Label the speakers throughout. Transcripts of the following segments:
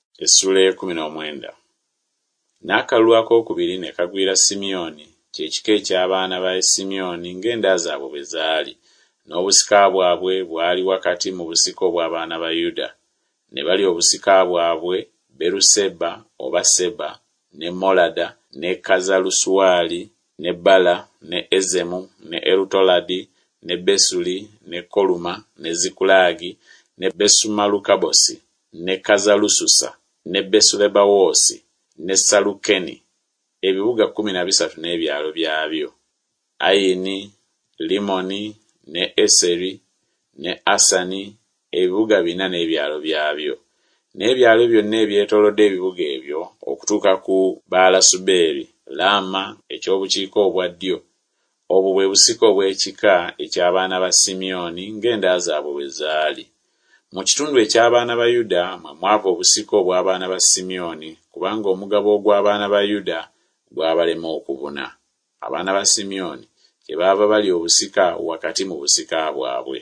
Speaker 1: Essula 19. N'akalulu akookubiri ne kagwira Simyoni, ky'ekika eky'abaana ba Simyoni ng'enda zaabwe bwe zaali, n'obusika bwabwe bwali wakati mu busika obw'abaana ba Yuda. Ne bali obusika bwabwe Beruseba oba Seba, ne Molada, ne Kazalusuwali, ne Bala, ne Ezemu, ne Erutoladi, ne Besuli, ne Koluma, ne Zikulagi, ne Besumalukabosi, ne Kazalususa, ne Besulebawoosi, ne Salukeni, ebibuga 13 n'ebyalo byabyo. Ayini, Limoni, ne Eseri, ne Asani, ebibuga 4 n'ebyalo byabyo. N'ebyalo byonna ebyetoolodde ebibuga ebyo okutuuka ku Baalasuberi, Laama eky'obukiika obwa ddyo. Obwo bwe busika obw'ekika eky'abaana ba Simyoni ng'enda zaabwe bwe zaali. Mu kitundu eky'abaana ba Yuda mwe mwava obusika obw'abaana ba Simyoni, kubanga omugabo ogw'abaana ba Yuda gwabalema okubuna. Abaana ba Simyoni kyebaava bali obusika wakati mu busika bwabwe.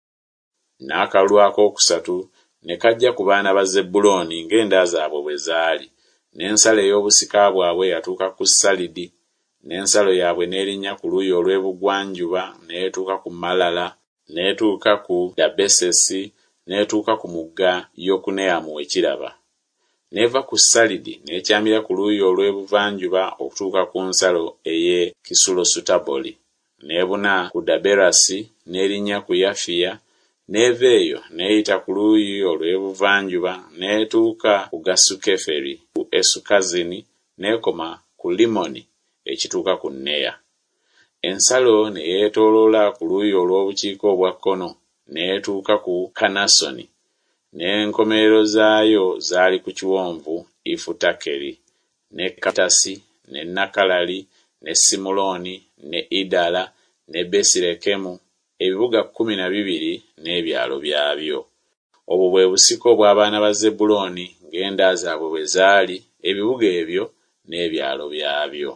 Speaker 1: N'akalulu akookusatu ne kajja ku baana ba Zebbulooni ng'enda zaabwe bwe zaali, n'ensalo ey'obusika bwabwe yatuuka ku Salidi, n'ensalo yaabwe n'erinnya ku luuyi olw'ebugwanjuba n'etuuka ku Malala, n'etuuka ku Dabesesi, n'etuuka ku mugga Yokuneamu w'ekiraba. N'eva ku Salidi n'ekyamira ku luuyi olw'ebuvanjuba okutuuka ku nsalo ey'e Kisulosutaboli, n'ebuna ku Daberasi n'erinnya ku Yafiya, n'eva eyo n'eyita ku luuyi olw'ebuvanjuba n'etuuka ku Gasukeferi ku Esukazini, n'ekoma ku Limoni ekituuka ku Neya. Ensalo ne yeetooloola ku luuyi olw'obukiika obwa kkono n'etuuka ku Kanasoni, n'enkomerero zaayo zaali ku kiwonvu Ifutakeri, ne Katasi, ne Nakalali, ne Simuloni, ne Idala, ne Besirekemu, ebibuga 12 n'ebyalo byabyo. Obwo bwe busika obw'abaana ba Zebbulooni ng'enda zaabwe bwe zaali, ebibuga ebyo n'ebyalo byabyo.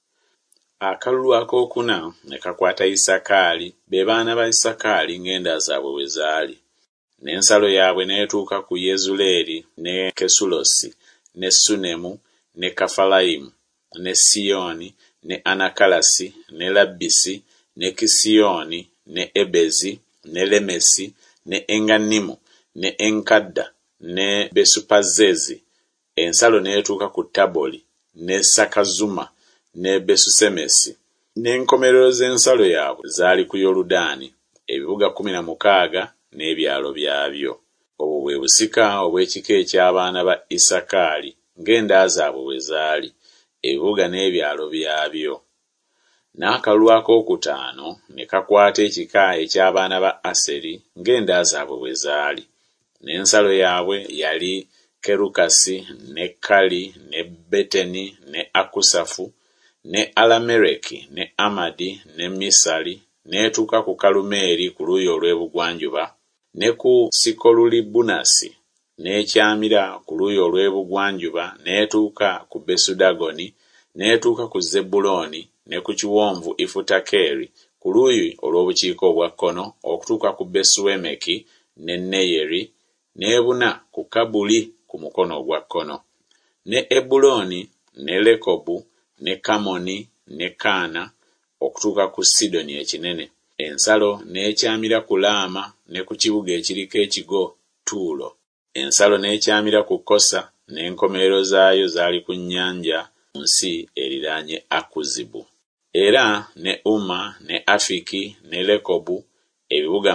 Speaker 1: Akalulu akookuna ne kakwata Isakaali, be baana ba Isakaali ng'enda zaabwe bwe zaali. N'ensalo yaabwe n'etuuka ku Yezuleeri, ne Kesulosi, ne Sunemu, ne Kafalayimu, ne Siyoni, ne Anakalasi, ne Labbisi, ne Kisiyoni, ne Ebezi, ne Lemesi, ne Enganimu, ne Enkadda, ne Besupazezi. Ensalo n'etuuka ku Taboli, ne Sakazuma, ne Besusemesi. N'enkomerero z'ensalo yaabwe zaali ku Yoludaani, ebibuga 16 n'ebyalo byabyo. Obwo bwe busika obw'ekika eky'abaana ba Isakaali ng'enda zaabwe bwe zaali, ebibuga n'ebyalo byabyo. N'akalulu akookutaano ne kakwata ekika eky'abaana ba Aseri ng'enda zaabwe bwe zaali. N'ensalo yaabwe yali Kerukasi, ne Kali, ne Beteni, ne Akusafu, ne Alamereki, ne Amadi, ne Misali, n'etuuka ku Kalumeeri ku luuyi olw'ebugwanjuba, ne ku Sikolulibunasi, n'ekyamira ku luuyi olw'ebugwanjuba, n'etuuka ku Besudagoni, n'etuuka ku Zebbulooni, ne ku kiwonvu Ifutakeri ku luuyi olw'obukiika obwa kkono okutuuka ku Besuemeki, ne Neyeri, n'ebuna ku Kabuli ku mukono ogwa kkono, ne Ebulooni, ne Lekobu, ne Kamoni, ne Kaana okutuuka ku Sidoni ekinene. Ensalo n'ekyamira ku Laama ne ku kibuga ekiriko ekigo Tuulo. Ensalo n'ekyamira ku Kosa, n'enkomerero zaayo zaali ku nnyanja mu nsi eriraanye Akuzibu. Era ne Uma, ne Afiki, ne Lekobu, ebibuga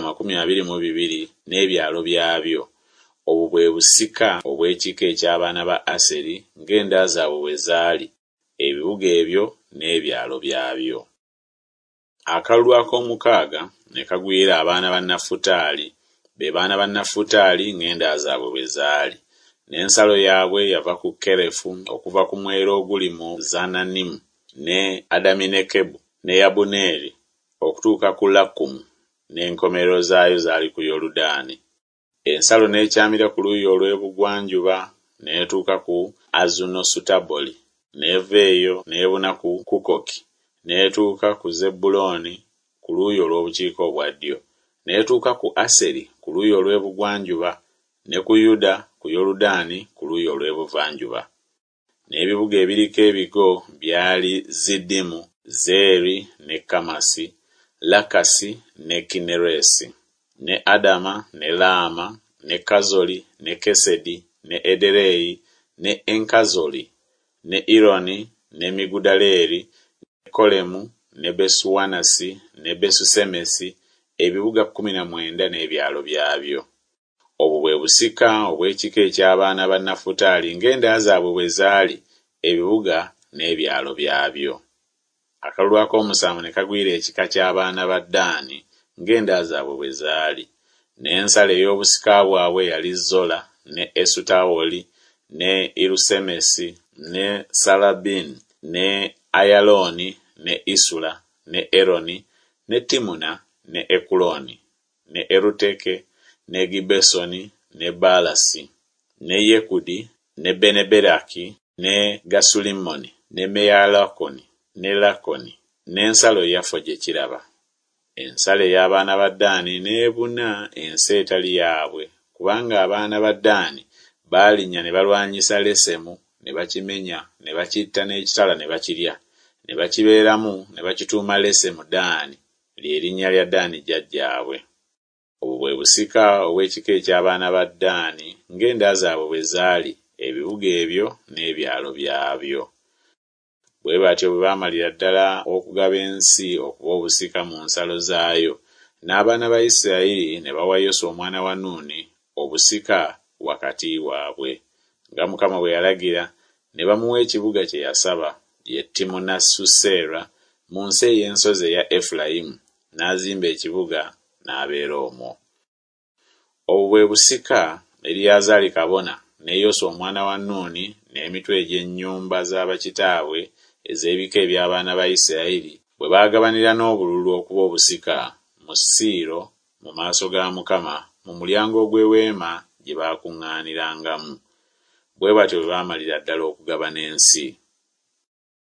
Speaker 1: 22 n'ebyalo byabyo. Obwo bwe busika obw'ekika eky'abaana ba Aseri ng'enda zaabwe bwe zaali, ebibuga ebyo n'ebyalo byabyo. Akalulu ak'omukaaga ne kagwira abaana ba Nafutaali, be baana ba Nafutaali ng'enda zaabwe bwe zaali. N'ensalo yaabwe yava ku Kerefu okuva ku mwero oguli mu Zananimu, ne Adaminekebu, ne Yabuneeri okutuuka ku Lakumu, n'enkomerero zaayo zaali ku Yoludaani. Ensalo n'ekyamira ku luuyi olw'ebugwanjuba n'etuuka ku Azunosutaboli, n'eva eyo n'ebuna ku Kukoki, n'etuuka ku Zebbulooni ku luuyi olw'obukiika obwa ddyo, n'etuuka ku Aseri ku luuyi olw'ebugwanjuba, ne ku Yuda ku Yoludaani ku luuyi olw'ebugwanjuba. n'ebuvanjuba. N'ebibuga ebiriko ebigo byali Ziddimu, Zeeri ne Kamasi, Lakasi ne Kineresi, ne Adama ne Laama ne Kazoli ne Kesedi ne Ederei ne Enkazoli ne Ironi ne Migudaleeri ne Kolemu ne Besuwanasi ne Besusemesi, ebibuga 19 n'ebyalo byabyo. Obwo bwe busika obw'ekika eky'abaana ba Nafutaali ng'enda zaabwe bwe zaali, ebibuga n'ebyalo byabyo. Akalulu ak'omusanvu ne kagwira ekika ky'abaana ba Ddaani ng'enda zaabwe bwe zaali. N'ensalo ey'obusika bwabwe yali Zola ne Esutawoli ne Irusemesi ne Salabini ne Ayalooni ne Isula ne Eroni ne Timuna ne Ekuloni ne Eruteke ne Gibesoni ne Baalasi ne Yekudi ne Beneberaki ne Gasulimoni ne Meyalakoni ne Lakoni n'ensalo yafo gye kiraba. Ensalo ey'abaana ba Ddaani n'ebuna ensi etali yaabwe, kubanga abaana ba Ddaani baalinnya ne balwanyisa Lesemu ne bakimenya ne bakitta n'ekitala ne bakirya, ne bakibeeramu ne bakituuma Lesemu Ddaani, ly'erinnya lya Ddaani jjajjaabwe. Obwo bwe busika obw'ekika eky'abaana ba Ddaani ng'enda zaabwe bwe zaali, ebibuga ebyo n'ebyalo byabyo. Bwe batyo bwe baamalira ddala okugaba ensi okuba obusika mu nsalo zaayo, n'abaana ba Isirayiri ne bawa Yoswa omwana wa Nuuni obusika wakati waabwe, nga Mukama bwe yalagira, ne bamuwa ekibuga kye yasaba, ye Timunasusera, mu nsi ey'ensozi eya Efulayimu, n'azimba ekibuga n'abeera omwo. Obwo bwe busika Eriyazaali kabona ne Yoswa omwana wa Nuuni n'emitwe egy'ennyumba z'abakitaabwe ez'ebika eby'abaana ba Isirayiri bwe baagabanira n'obululu okuba obusika mu Siiro mu maaso ga Mukama mu mulyango ogw'eweema gye baakuŋŋaanirangamu. Bwe batyo bwe baamalira ddala okugabana ensi.